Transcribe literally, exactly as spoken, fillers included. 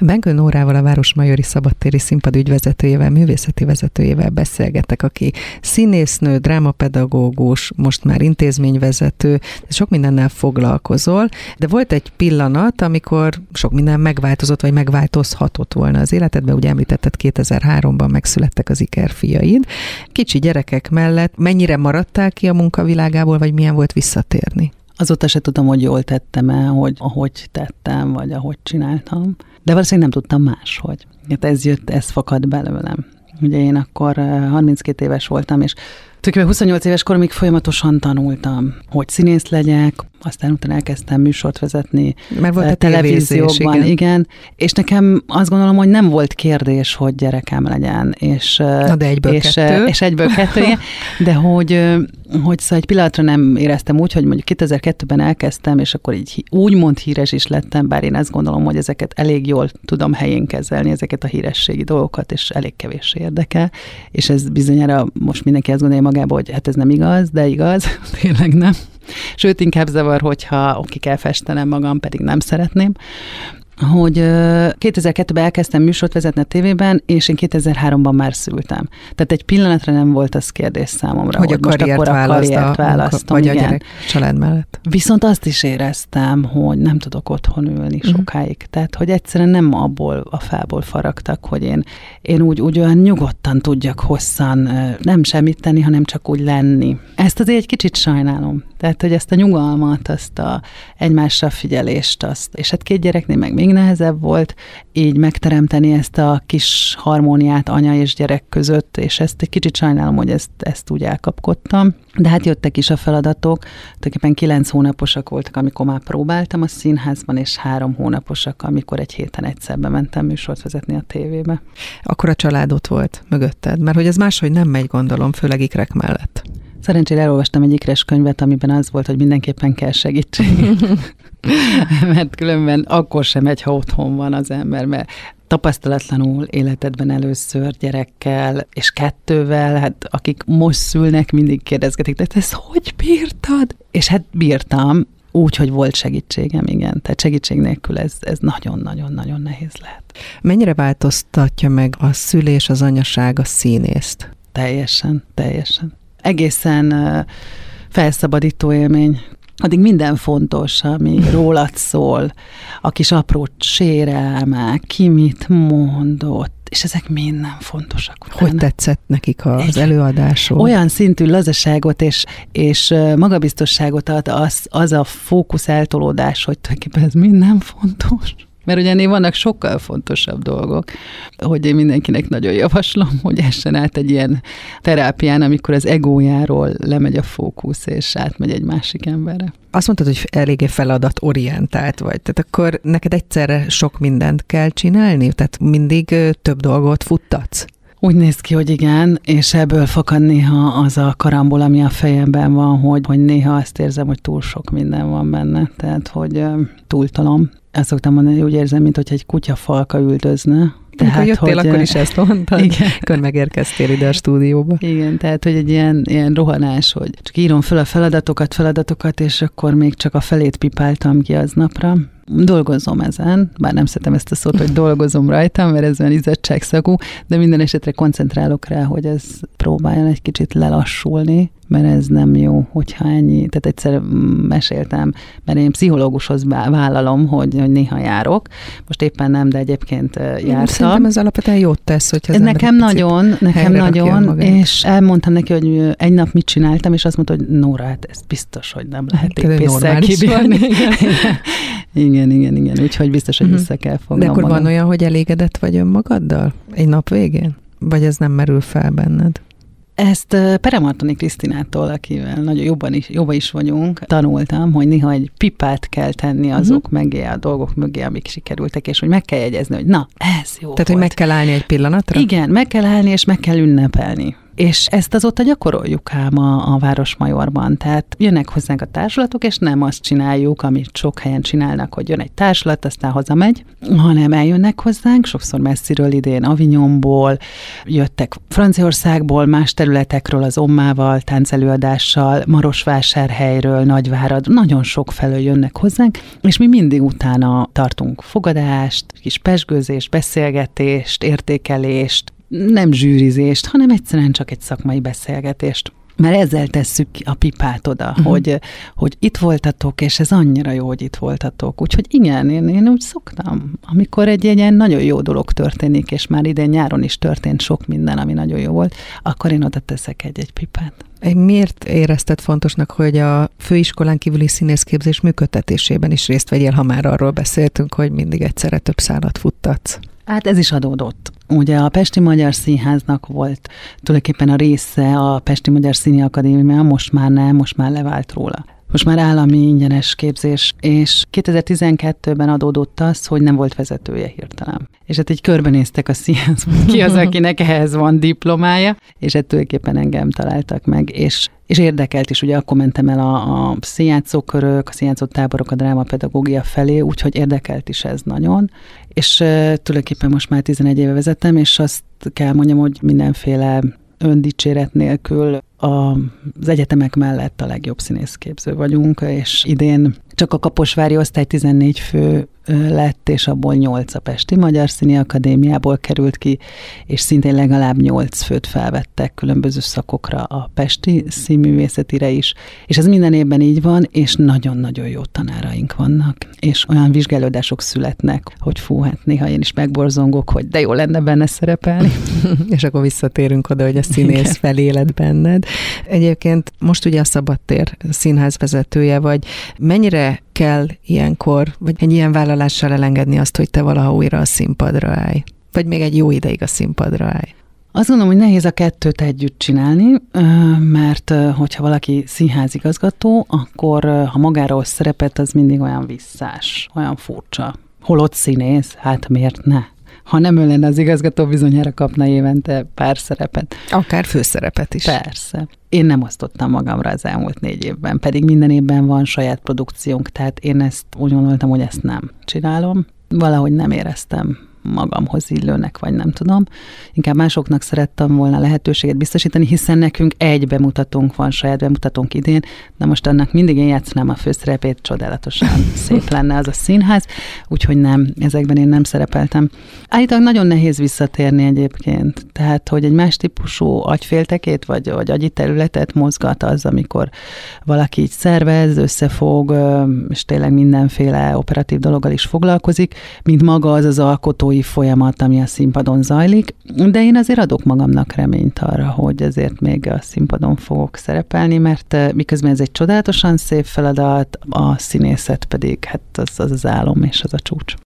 Benkő Nórával, a Városmajori Szabadtéri Színpad ügyvezetőjével, művészeti vezetőjével beszélgetek, aki színésznő, drámapedagógus, most már intézményvezető, sok mindennel foglalkozol, de volt egy pillanat, amikor sok minden megváltozott, vagy megváltozhatott volna az életedben. Ugye említetted, kétezer-háromban megszülettek az ikerfiaid. Kicsi gyerekek mellett mennyire maradtál ki a munkavilágából, vagy milyen volt visszatérni? Azóta se tudom, hogy jól tettem el, hogy ahogy tettem, vagy ahogy csináltam. De valószínűleg nem tudtam máshogy. Hát ez jött, ez fakad belőlem. Ugye én akkor harminckét éves voltam, és tulajdonképpen huszonnyolc éves koromig folyamatosan tanultam, hogy színész legyek, aztán utána elkezdtem műsort vezetni. Mert volt a televízióban, igen. igen. És nekem azt gondolom, hogy nem volt kérdés, hogy gyerekem legyen. És, Na de egyből és, kettő. És egyből kettő, igen. De hogy, hogy szóval egy pillanatra nem éreztem úgy, hogy mondjuk kétezer-kettőben elkezdtem, és akkor így úgymond híres is lettem, bár én azt gondolom, hogy ezeket elég jól tudom helyén kezelni, ezeket a hírességi dolgokat, és elég kevés érdekel. És ez bizonyára most mindenki azt gondolja magába, hogy hát ez nem igaz, de igaz, tényleg nem. Sőt, inkább zavar, hogyha ki kell festenem magam, pedig nem szeretném. Hogy kétezer-kettőben elkezdtem műsort vezetni a tévében, és én kétezer-háromban már szültem. Tehát egy pillanatra nem volt az kérdés számomra, hogy, hogy a most akkor a karriert választom. Vagy igen. A gyerek család mellett. Viszont azt is éreztem, hogy nem tudok otthon ülni uh-huh. sokáig. Tehát, hogy egyszerűen nem abból a fából faragtak, hogy én, én úgy, úgy olyan nyugodtan tudjak hosszan nem semmit tenni, hanem csak úgy lenni. Ezt azért egy kicsit sajnálom. Tehát, hogy ezt a nyugalmat, azt a egymásra figyelést, azt, és hát két gyereknél meg még nehezebb volt így megteremteni ezt a kis harmóniát anya és gyerek között, és ezt egy kicsit sajnálom, hogy ezt, ezt úgy elkapkodtam. De hát jöttek is a feladatok, tulajdonképpen kilenc hónaposak voltak, amikor már próbáltam a színházban, és három hónaposak, amikor egy héten egyszer bementem műsort vezetni a tévébe. Akkor a család ott volt mögötted, mert hogy ez máshogy nem megy, gondolom, főleg ikrek mellett. Szerencsére elolvastam egy ikres könyvet, amiben az volt, hogy mindenképpen kell segítség. Mert különben akkor sem megy, ha otthon van az ember, mert tapasztalatlanul életedben először gyerekkel, és kettővel, hát akik most szülnek, mindig kérdezgetik, de ezt hogy bírtad? És hát bírtam, úgy, hogy volt segítségem, igen. Tehát segítség nélkül ez, ez nagyon-nagyon-nagyon nehéz lehet. Mennyire változtatja meg a szülés, az anyaság a színészt? Teljesen, teljesen. Egészen uh, felszabadító élmény. Addig minden fontos, ami rólad szól, a kis apró sérelmek, ki mit mondott, és ezek minden fontosak. Utána. Hogy tetszett nekik az Igen. előadások? Olyan szintű lazaságot és, és magabiztosságot ad az, az a fókusz eltolódás, hogy tulajdonképpen ez minden fontos. Mert ugye ennél vannak sokkal fontosabb dolgok, hogy én mindenkinek nagyon javaslom, hogy essen át egy ilyen terápián, amikor az egójáról lemegy a fókusz, és átmegy egy másik emberre. Azt mondtad, hogy eléggé feladatorientált vagy, tehát akkor neked egyszerre sok mindent kell csinálni? Tehát mindig több dolgot futtatsz? Úgy néz ki, hogy igen, és ebből fakad néha az a karambol, ami a fejemben van, hogy, hogy néha azt érzem, hogy túl sok minden van benne, tehát hogy túltolom. Azt szoktam mondani, hogy úgy érzem, mint hogy egy kutyafalka üldözne. Tehát, amikor jöttél, hogy, akkor is ezt mondtad, igen. Akkor megérkeztél ide a stúdióba. Igen, tehát, hogy egy ilyen, ilyen rohanás, hogy csak írom föl a feladatokat, feladatokat, és akkor még csak a felét pipáltam ki aznapra. Dolgozom ezen, bár nem szeretem ezt a szót, hogy dolgozom rajtam, mert ez olyan izzadságszagú, de minden esetre koncentrálok rá, hogy ez próbáljon egy kicsit lelassulni, mert ez nem jó, hogyha ennyi. Tehát egyszer meséltem, mert én pszichológushoz vállalom, hogy, hogy néha járok. Most éppen nem, de egyébként jártam. Szerintem ez alapvetően jót tesz, hogyha ez nekem nagyon, nekem nagyon, és elmondtam neki, hogy egy nap mit csináltam, és azt mondta, hogy Nóra, hát ez biztos, hogy nem lehet éppésszel kibírni. Igen, igen, igen. Úgyhogy biztos, hogy vissza kell fognom De akkor magam. Van olyan, hogy elégedett vagy önmagaddal egy nap végén? Vagy ez nem merül fel benned? Ezt Peremartoni Krisztinától, akivel nagyon jobban is, jobban is vagyunk, tanultam, hogy néha egy pipát kell tenni azok uh-huh. mögé, a dolgok mögé, amik sikerültek, és hogy meg kell jegyezni, hogy na, ez jó Tehát, volt. hogy meg kell állni egy pillanatra? Igen, meg kell állni, és meg kell ünnepelni. És ezt azóta gyakoroljuk ám a, a Városmajorban. Tehát jönnek hozzánk a társulatok, és nem azt csináljuk, amit sok helyen csinálnak, hogy jön egy társulat, aztán hazamegy, hanem eljönnek hozzánk, sokszor messziről, idén Avignonból, jöttek Franciaországból, más területekről az Ommával, táncelőadással, Marosvásárhelyről, Nagyvárad, nagyon sok felől jönnek hozzánk, és mi mindig utána tartunk fogadást, kis pezsgőzést, beszélgetést, értékelést, nem zsűrizést, hanem egyszerűen csak egy szakmai beszélgetést. Mert ezzel tesszük a pipát oda, uh-huh. hogy, hogy itt voltatok, és ez annyira jó, hogy itt voltatok. Úgyhogy igen, én, én úgy szoktam. Amikor egy ilyen nagyon jó dolog történik, és már idén nyáron is történt sok minden, ami nagyon jó volt, akkor én oda teszek egy-egy pipát. Miért érezted fontosnak, hogy a főiskolán kívüli színészképzés működtetésében is részt vegyél, ha már arról beszéltünk, hogy mindig egyszerre több szálat futtatsz? Hát ez is adódott. Ugye a Pesti Magyar Színháznak volt tulajdonképpen a része a Pesti Magyar Színi Akadémia, most már nem, most már levált róla. Most már állami ingyenes képzés, és kétezer-tizenkettőben adódott az, hogy nem volt vezetője hirtelen. És hát így körbenéztek a színházban, ki az, akinek ehhez van diplomája, és hát tulajdonképpen engem találtak meg, és És érdekelt is, ugye akkor mentem el a, a színjátszókörök, a színjátszó táborok, a drámapedagógia felé, úgyhogy érdekelt is ez nagyon. És uh, tulajdonképpen most már tizenegy éve vezetem, és azt kell mondjam, hogy mindenféle öndicséret nélkül a, az egyetemek mellett a legjobb színészképző vagyunk, és idén csak a Kaposvári osztály tizennégy fő lett, és abból nyolc a Pesti Magyar Színi Akadémiából került ki, és szintén legalább nyolc főt felvettek különböző szakokra a Pesti Színművészetire is, és ez minden évben így van, és nagyon-nagyon jó tanáraink vannak, és olyan vizsgálódások születnek, hogy fú, hát néha én is megborzongok, hogy de jó lenne benne szerepelni. És akkor visszatérünk oda, hogy a színész feléled benned. Egyébként most ugye a Szabadtér színház vezetője vagy. Mennyire kell ilyenkor, vagy egy ilyen vállalással elengedni azt, hogy te valaha újra a színpadra állj? Vagy még egy jó ideig a színpadra állj? Azt gondolom, hogy nehéz a kettőt együtt csinálni, mert hogyha valaki színházigazgató, akkor ha magáról szerepet, az mindig olyan visszás, olyan furcsa. Holott színész, hát miért ne? Ha nem ő lenne az igazgató, bizonyára kapna évente pár szerepet. Akár főszerepet is. Persze. Én nem osztottam magamra az elmúlt négy évben, pedig minden évben van saját produkciónk, tehát én ezt úgy gondoltam, hogy ezt nem csinálom. Valahogy nem éreztem magamhoz illőnek, vagy nem tudom. Inkább másoknak szerettem volna lehetőséget biztosítani, hiszen nekünk egy bemutatónk van, saját bemutatónk idén, de most annak mindig én játszanám a főszerepét, csodálatosan szép lenne az a színház, úgyhogy nem, ezekben én nem szerepeltem. Állítólag nagyon nehéz visszatérni egyébként, tehát, hogy egy más típusú agyféltekét, vagy, vagy agyi területet mozgat az, amikor valaki így szervez, összefog, és tényleg mindenféle operatív dologgal is foglalkozik, mint maga az az alkotó folyamat, ami a színpadon zajlik, de én azért adok magamnak reményt arra, hogy azért még a színpadon fogok szerepelni, mert miközben ez egy csodálatosan szép feladat, a színészet pedig hát az az, az álom és az a csúcs.